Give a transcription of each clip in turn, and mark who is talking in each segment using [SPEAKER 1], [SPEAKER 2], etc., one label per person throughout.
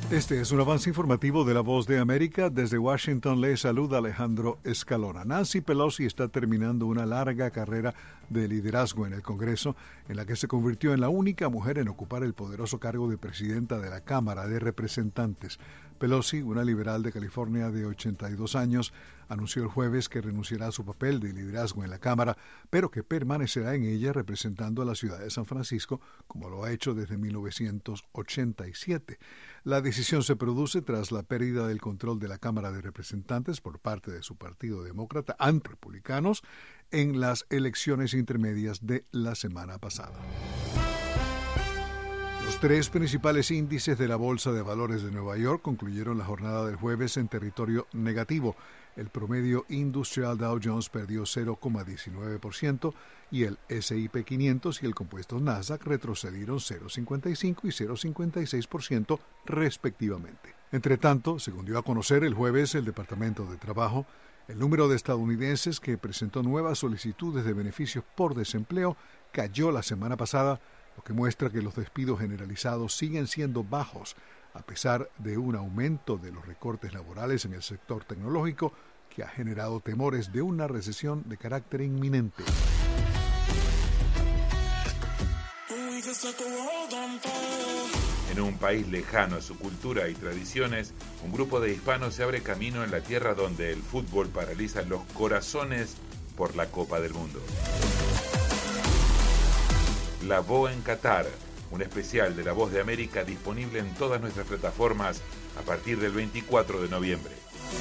[SPEAKER 1] Este es un avance informativo de La Voz de América. Desde Washington le saluda Alejandro Escalona. Nancy Pelosi está terminando una larga carrera de liderazgo en el Congreso, en la que se convirtió en la única mujer en ocupar el poderoso cargo de presidenta de la Cámara de Representantes. Pelosi, una liberal de California de 82 años, anunció el jueves que renunciará a su papel de liderazgo en la Cámara, pero que permanecerá en ella representando a la ciudad de San Francisco, como lo ha hecho desde 1987. La decisión se produce tras la pérdida del control de la Cámara de Representantes por parte de su partido demócrata ante republicanos en las elecciones intermedias de la semana pasada. Los tres principales índices de la Bolsa de Valores de Nueva York concluyeron la jornada del jueves en territorio negativo. El promedio industrial Dow Jones perdió 0,19% y el S&P 500 y el compuesto Nasdaq retrocedieron 0,55 y 0,56% respectivamente. Entre tanto, según dio a conocer el jueves el Departamento de Trabajo, el número de estadounidenses que presentó nuevas solicitudes de beneficios por desempleo cayó la semana pasada, lo que muestra que los despidos generalizados siguen siendo bajos, a pesar de un aumento de los recortes laborales en el sector tecnológico que ha generado temores de una recesión de carácter inminente.
[SPEAKER 2] En un país lejano a su cultura y tradiciones, un grupo de hispanos se abre camino en la tierra donde el fútbol paraliza los corazones por la Copa del Mundo. La Voz en Qatar, un especial de La Voz de América disponible en todas nuestras plataformas a partir del 24 de noviembre.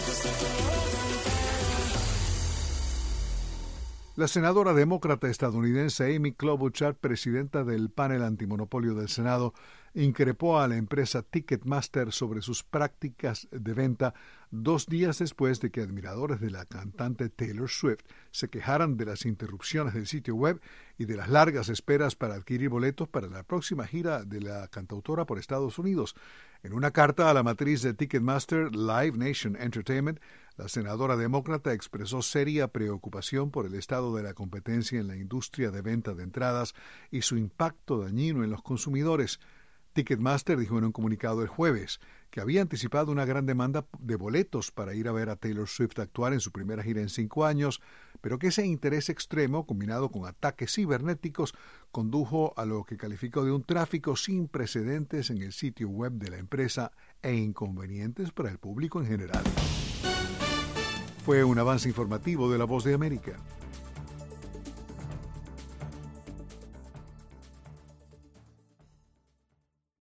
[SPEAKER 1] La senadora demócrata estadounidense Amy Klobuchar, presidenta del panel antimonopolio del Senado, increpó a la empresa Ticketmaster sobre sus prácticas de venta 2 días después de que admiradores de la cantante Taylor Swift se quejaran de las interrupciones del sitio web y de las largas esperas para adquirir boletos para la próxima gira de la cantautora por Estados Unidos. En una carta a la matriz de Ticketmaster, Live Nation Entertainment, la senadora demócrata expresó seria preocupación por el estado de la competencia en la industria de venta de entradas y su impacto dañino en los consumidores. Ticketmaster dijo en un comunicado el jueves que había anticipado una gran demanda de boletos para ir a ver a Taylor Swift actuar en su primera gira en 5 años, pero que ese interés extremo, combinado con ataques cibernéticos, condujo a lo que calificó de un tráfico sin precedentes en el sitio web de la empresa e inconvenientes para el público en general. Fue un avance informativo de La Voz de América.